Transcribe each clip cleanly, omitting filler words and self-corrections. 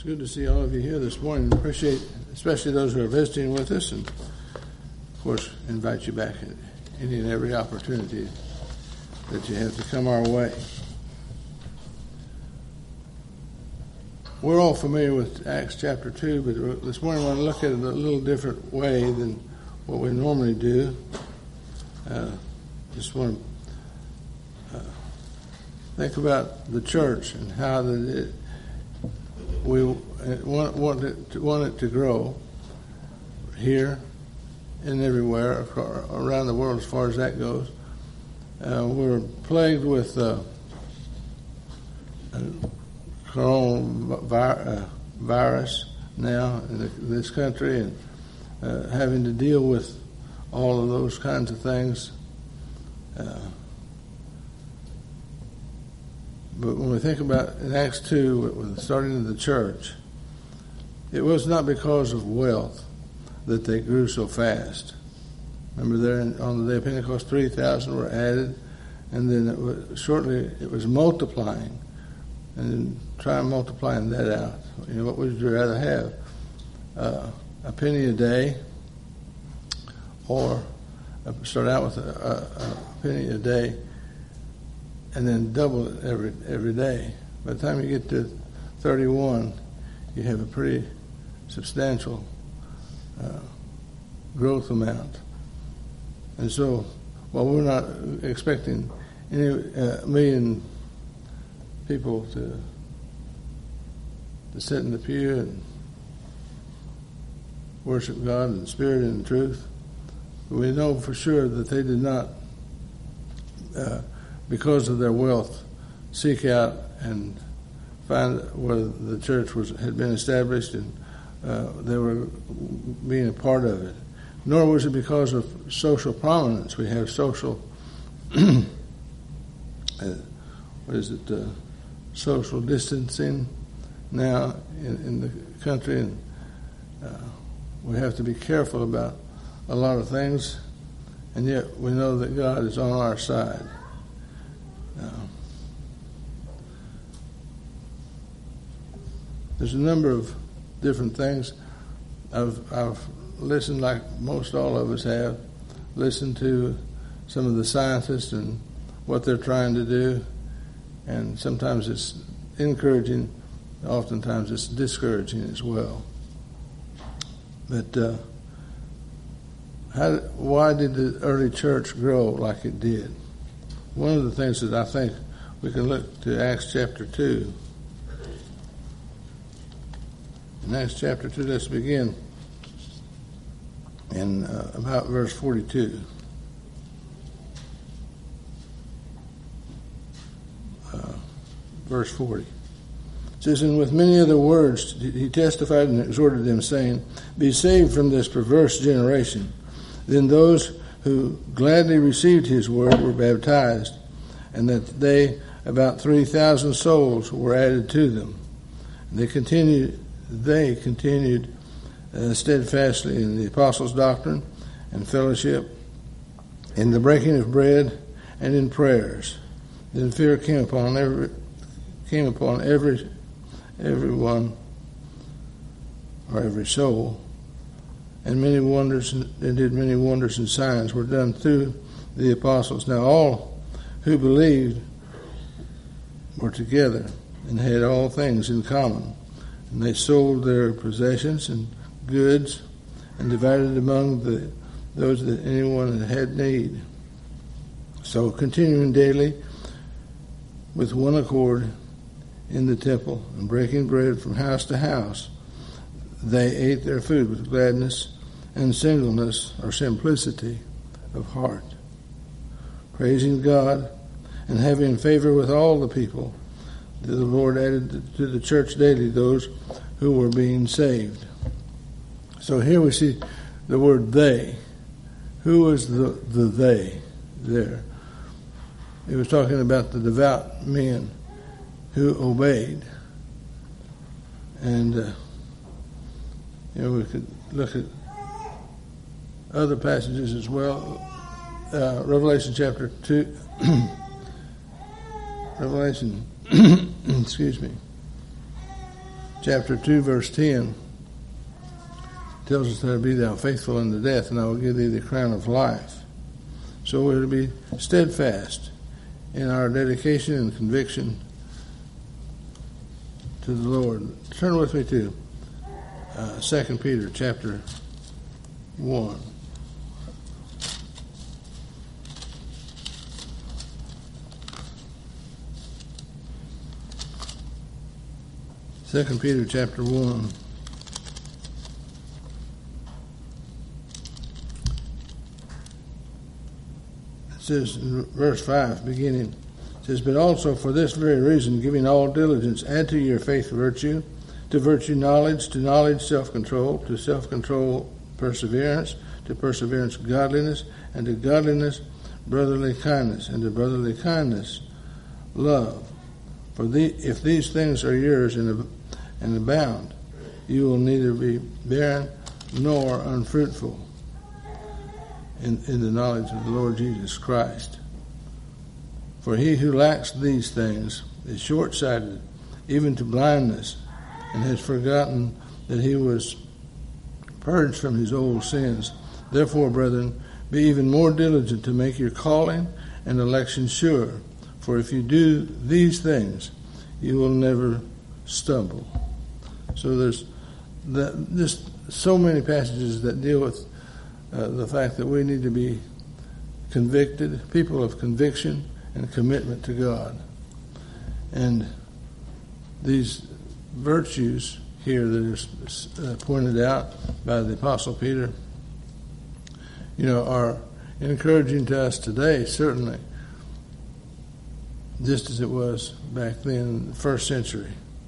It's good to see all of you here this morning. Appreciate, especially those who are visiting with us, and of course, invite you back at any and every opportunity that you have to come our way. We're all familiar with Acts chapter 2, but this morning I want to look at it a little different way than what we normally do. Just want to think about the church and how we want it to grow here and everywhere around the world as far as that goes. We're plagued with coronavirus now in this country, and having to deal with all of those kinds of things. But when we think about in Acts 2, with the starting of the church, it was not because of wealth that they grew so fast. Remember, there on the day of Pentecost, 3,000 were added, and then it was multiplying, and then try multiplying that out. You know, what would you rather have? A penny a day, or start out with a penny a day, and then double it every day. By the time you get to 31, you have a pretty substantial growth amount. And so, while we're not expecting any million people to sit in the pew and worship God in spirit and in truth, we know for sure that they did not, because of their wealth, seek out and find where the church had been established and they were being a part of it. Nor was it because of social prominence. We have social, social distancing now in the country, and we have to be careful about a lot of things, and yet we know that God is on our side. There's a number of different things. I've listened, like most all of us have, listened to some of the scientists and what they're trying to do, and sometimes it's encouraging, oftentimes it's discouraging as well. But why did the early church grow like it did? One of the things that I think we can look to Acts chapter 2. In Acts chapter 2, let's begin in about verse 42. Verse 40. It says, "And with many other words he testified and exhorted them, saying, Be saved from this perverse generation. Then those who gladly received his word were baptized, and that they, about 3,000 souls, were added to them. And they continued steadfastly in the apostles' doctrine and fellowship, in the breaking of bread, and in prayers. Then fear came upon everyone, or every soul, and many wonders and signs were done through the apostles. Now all who believed were together and had all things in common. And they sold their possessions and goods and divided among those that anyone had need. So continuing daily with one accord in the temple and breaking bread from house to house, they ate their food with gladness and singleness or simplicity of heart, praising God and having favor with all the people. The Lord added to the church daily those who were being saved." So here we see the word they. Who was the they there? It was talking about the devout men who obeyed. And we could look at other passages as well. Revelation chapter 2. Revelation, excuse me. chapter 2, verse 10 tells us that be thou faithful unto death, and I will give thee the crown of life. So we're to be steadfast in our dedication and conviction to the Lord. Turn with me to 2 Peter chapter 1. Second Peter chapter 1. It says in verse 5, beginning, it says, but also for this very reason, giving all diligence, add to your faith virtue, to virtue knowledge, to knowledge self-control, to self-control perseverance, to perseverance godliness, and to godliness brotherly kindness, and to brotherly kindness love. For if these things are yours and abound, you will neither be barren nor unfruitful in the knowledge of the Lord Jesus Christ. For he who lacks these things is short-sighted, even to blindness, and has forgotten that he was purged from his old sins. Therefore, brethren, be even more diligent to make your calling and election sure. For if you do these things, you will never stumble. So there's just so many passages that deal with the fact that we need to be convicted, people of conviction and commitment to God. And these virtues here that are pointed out by the Apostle Peter, are encouraging to us today, certainly, just as it was back then in the first century.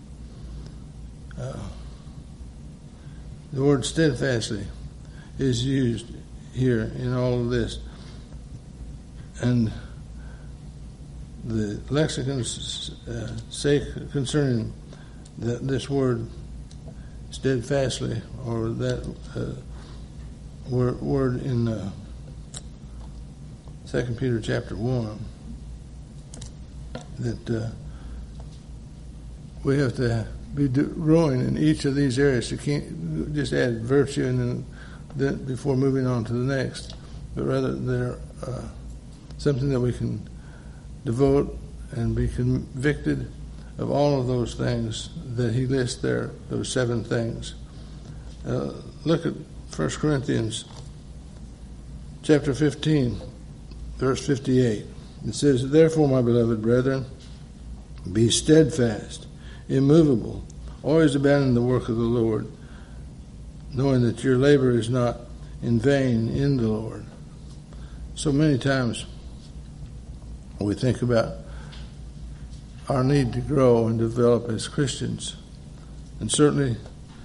The word steadfastly is used here in all of this. And the lexicons say concerning this word steadfastly, or that word in 2 Peter chapter 1, that we have to be growing in each of these areas. You can't just add virtue and then before moving on to the next, but rather they're something that we can devote and be convicted of all of those things that he lists there, those 7 things. Look at 1 Corinthians chapter 15, verse 58. It says, therefore, my beloved brethren, be steadfast, immovable, always abandoning the work of the Lord, knowing that your labor is not in vain in the Lord. So many times we think about our need to grow and develop as Christians. And certainly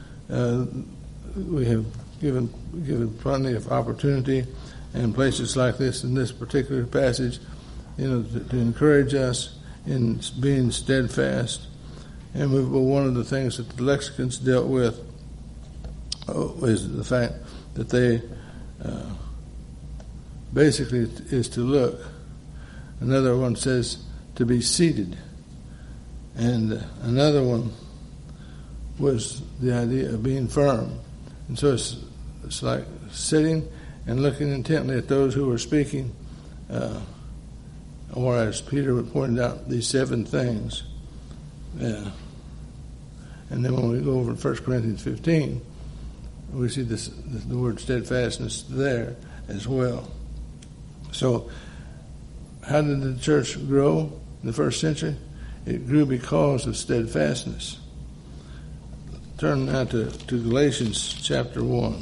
we have given plenty of opportunity in places like this, in this particular passage, to encourage us in being steadfast and immovable. One of the things that the lexicons dealt with is the fact that they basically is to look. Another one says to be seated. And another one was the idea of being firm. And so it's like sitting and looking intently at those who are speaking, or as Peter pointed out, these 7 things. And then when we go over to 1 Corinthians 15, we see the word steadfastness there as well. So how did the church grow in the first century? It grew because of steadfastness. Turn now to Galatians chapter 1.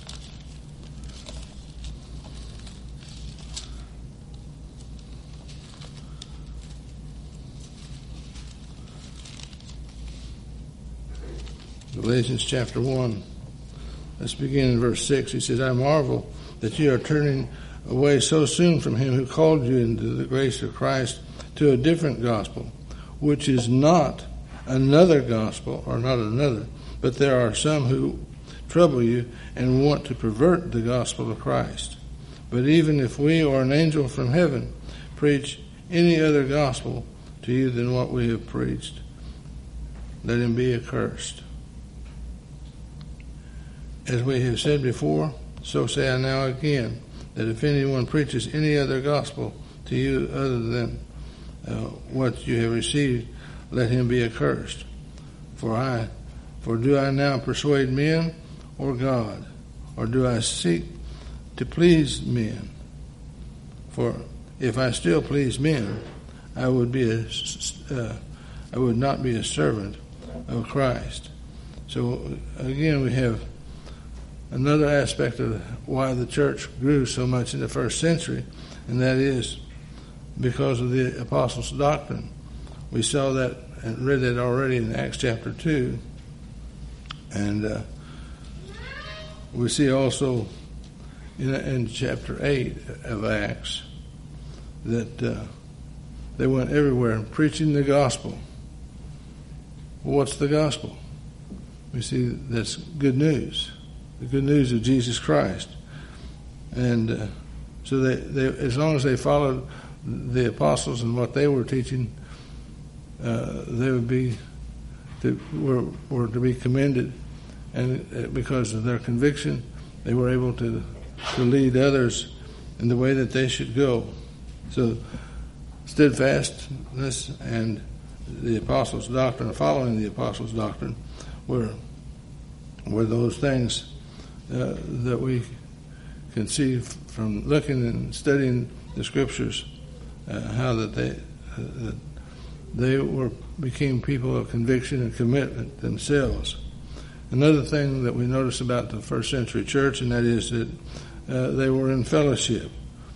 Galatians chapter 1. Let's begin in verse 6. He says, I marvel that you are turning away so soon from him who called you into the grace of Christ to a different gospel, which is not another gospel, or not another, but there are some who trouble you and want to pervert the gospel of Christ. But even if we or an angel from heaven preach any other gospel to you than what we have preached, let him be accursed. As we have said before, so say I now again, that if anyone preaches any other gospel to you other than what you have received, let him be accursed. For do I now persuade men or God? Or do I seek to please men? For if I still please men, I would not be a servant of Christ. So again, we have another aspect of why the church grew so much in the first century, and that is because of the apostles' doctrine. We saw that and read that already in Acts chapter 2, and we see also in chapter 8 of Acts that they went everywhere preaching the gospel. Well, what's the gospel? We see that's good news, the good news of Jesus Christ. And so they, as long as they followed the apostles and what they were teaching, they would be were to be commended, and because of their conviction, they were able to lead others in the way that they should go. So steadfastness and the apostles' doctrine, following the apostles' doctrine, were those things that we can see from looking and studying the scriptures, how that they became people of conviction and commitment themselves. Another thing that we notice about the first century church, and that is that they were in fellowship.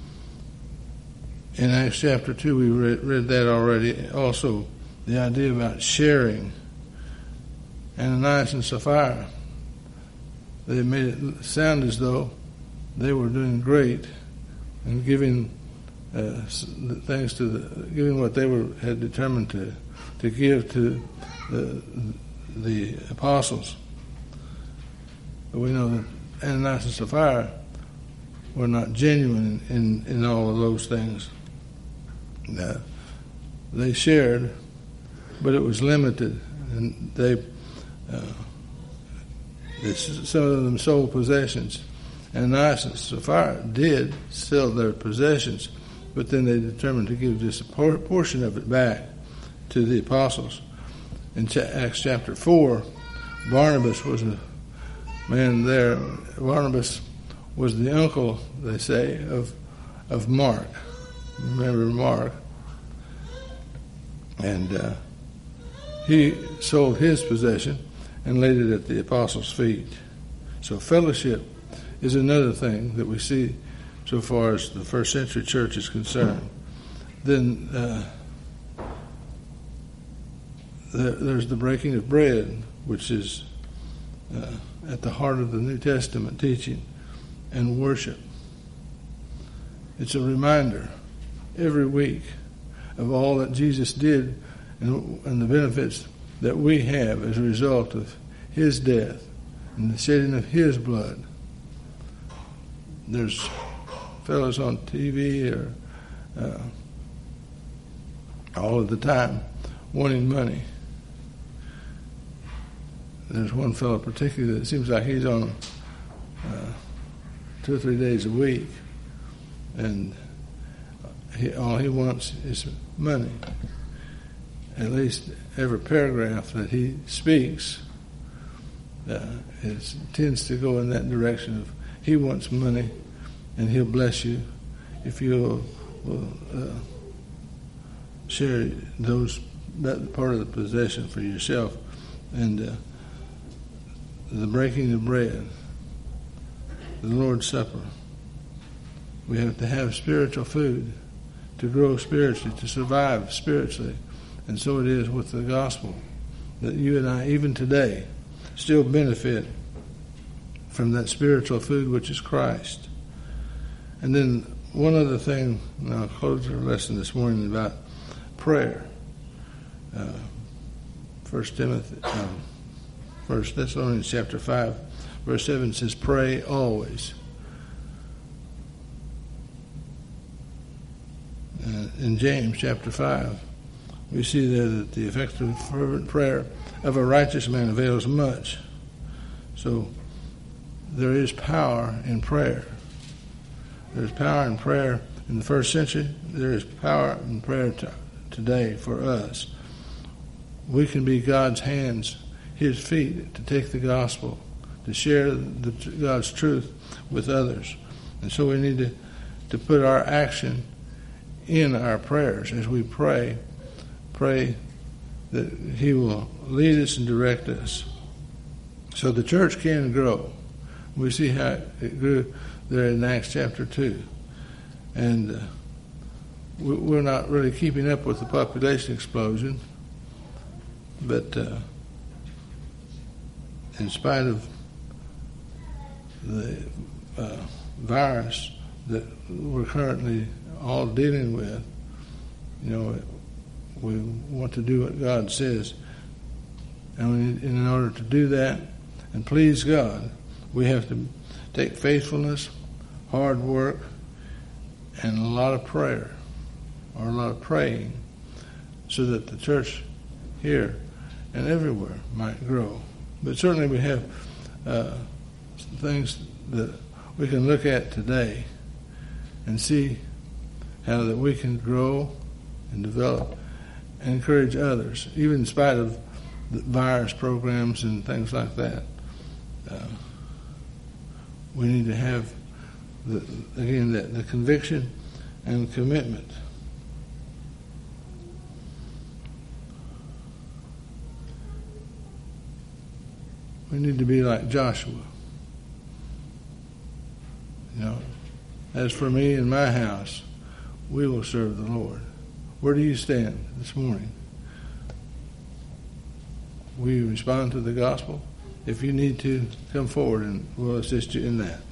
In Acts chapter 2, we read that already. Also, the idea about sharing. Ananias and Sapphira, they made it sound as though they were doing great and giving thanks to giving what they had determined to give to the apostles. But we know that Ananias and Sapphira were not genuine in all of those things. They shared, but it was limited, and some of them sold possessions. Ananias and Sapphira did sell their possessions, but then they determined to give just a portion of it back to the apostles. In Acts chapter 4, Barnabas was a man there. Barnabas was the uncle, they say, of Mark. Remember Mark? And he sold his possession and laid it at the apostles' feet. So fellowship is another thing that we see so far as the first century church is concerned. Then there's the breaking of bread, which is at the heart of the New Testament teaching, and worship. It's a reminder every week of all that Jesus did and the benefits that we have as a result of his death and the shedding of his blood. There's fellows on TV or all of the time wanting money. There's one fellow particularly that seems like he's on 2 or 3 days a week, and all he wants is money. At least every paragraph that he speaks tends to go in that direction of he wants money, and he'll bless you if you'll share that part of the possession for yourself. And the breaking of bread, the Lord's Supper. We have to have spiritual food to grow spiritually, to survive spiritually. And so it is with the gospel, that you and I, even today, still benefit from that spiritual food which is Christ. And then one other thing, and I'll close our lesson this morning about prayer. 1 Thessalonians chapter 5, verse 7 says, pray always. In James chapter 5, we see there that the effective fervent prayer of a righteous man avails much. So there is power in prayer. There's power in prayer in the first century. There is power in prayer today for us. We can be God's hands, His feet, to take the gospel, to share God's truth with others. And so we need to put our action in our prayers as we pray that He will lead us and direct us. So the church can grow. We see how it grew there in Acts chapter 2. And we're not really keeping up with the population explosion, but in spite of the virus that we're currently all dealing with, we want to do what God says. And in order to do that and please God, we have to take faithfulness, hard work, and a lot of prayer, or a lot of praying, so that the church here and everywhere might grow. But certainly we have some things that we can look at today and see how that we can grow and develop and encourage others, even in spite of the virus programs and things like that. We need to have, the conviction and commitment. We need to be like Joshua. As for me and my house, we will serve the Lord. Where do you stand this morning? Will you respond to the gospel? If you need to, come forward and we'll assist you in that.